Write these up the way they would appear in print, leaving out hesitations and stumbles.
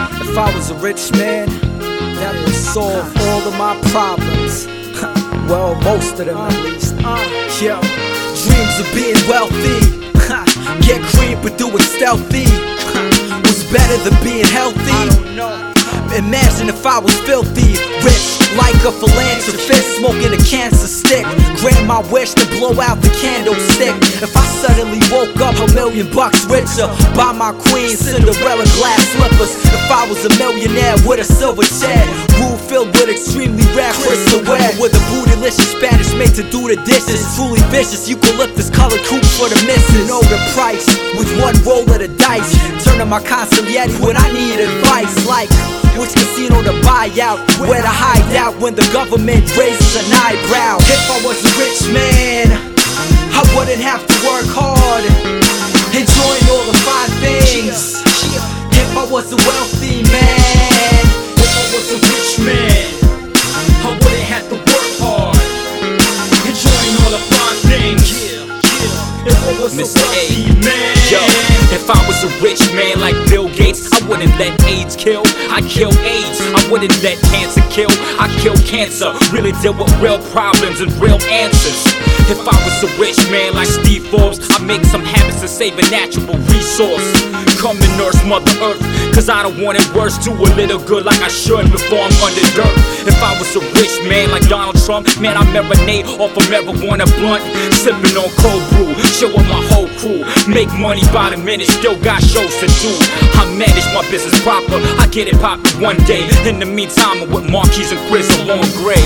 If I was a rich man, that would solve all of my problems. Well, most of them at least. Yeah, dreams of being wealthy. Get cream but do it stealthy. What's better than being healthy? I don't know. Imagine if I was filthy rich, like a philanthropist, smoking a cancer stick. Grant my wish to blow out the candlestick. If I suddenly woke up $1 million richer, buy my queen Cinderella glass slippers. If I was a millionaire with a silver chair, room filled with extremely rare crystalware, with a bootylicious Spanish made to do the dishes, truly vicious eucalyptus colored coupe for the missus. Know the price with one roll of the dice, turning my consigliere when I need advice, like which casino to buy out, where to hide out when the government raises an eyebrow. If I was a rich man, I wouldn't have to work hard, enjoying all the fine things. If I was a wealthy man, if I was a rich man, I wouldn't have to work hard, enjoying all the fine things. If I was a wealthy man. Yo, if I was a rich man like Bill Gates, I wouldn't let AIDS kill, I'd kill AIDS. I wouldn't let cancer kill, I'd kill cancer. Really deal with real problems and real answers. If I was a rich man like Steve Forbes, I'd make some habits to save a natural resource. Come and nurse Mother Earth, cause I don't want it worse. Do a little good like I should before I'm under dirt. If I was a rich man like Donald Trump, man, I marinate off a marijuana blunt, sipping on cold brew, showing my whole crew. Make money by the minute, still got shows to do. I manage my business proper, I get it poppin' one day. In the meantime, I'm with Marquis and Grizzle on Gray.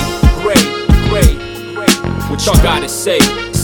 What y'all gotta say?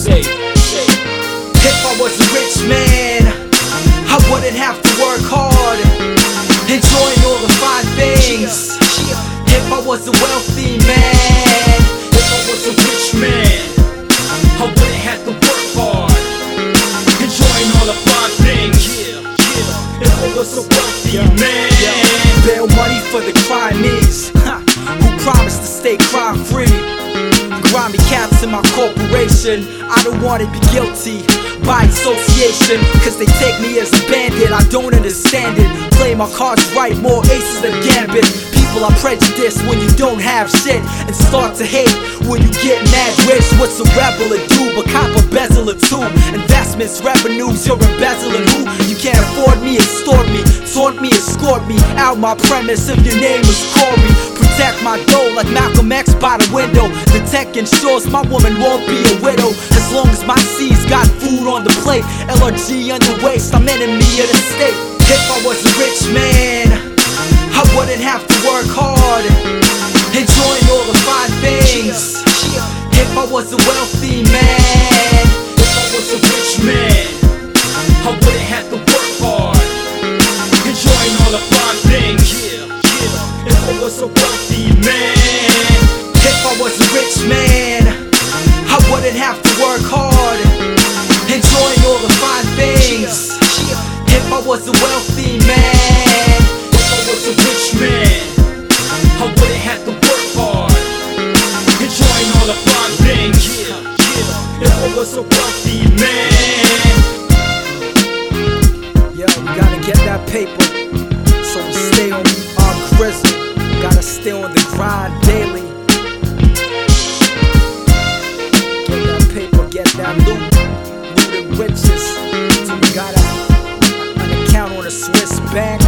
If I was a rich man, I wouldn't have to work hard, enjoying all the fine things. If I was a wealthy man, if I was a rich man, I wouldn't have to work hard, enjoying all the fine things. If I was a wealthy man. Bail money for the crimees, who promised to stay crime free. Grimy cats in my corporation, I don't wanna be guilty by association, cause they take me as a bandit. I don't understand it, play my cards right, more aces than gambit. People are prejudiced when you don't have shit, and start to hate when you get mad rich. What's a rebel to do but cop a bezel or two? Investments, revenues, you're embezzling who? You can't afford me, extort me, taunt me, escort me out my premise if your name is Corey. Protect my dough like Malcolm X by the window. The tech ensures my woman won't be a widow, as long as my C's got food on the plate. LRG under waist, I'm enemy of the state. If I was a rich man, I wouldn't have to work hard, enjoying all the fine things. If I was a wealthy man, if I was a rich man, I wouldn't have to work hard, enjoying all the fine things. If I was a wealthy man, if I was a rich man, I wouldn't have to work hard, enjoying all the fine things. If I was a wealthy man, if I was a rich man, I wouldn't have to work hard, enjoying all the fine things. If I was a wealthy man. Yo, we gotta get that paper, so we stay on our grizzle. Gotta stay on the grind daily. Get that paper, get that loot and riches. So we got an account on a Swiss bank.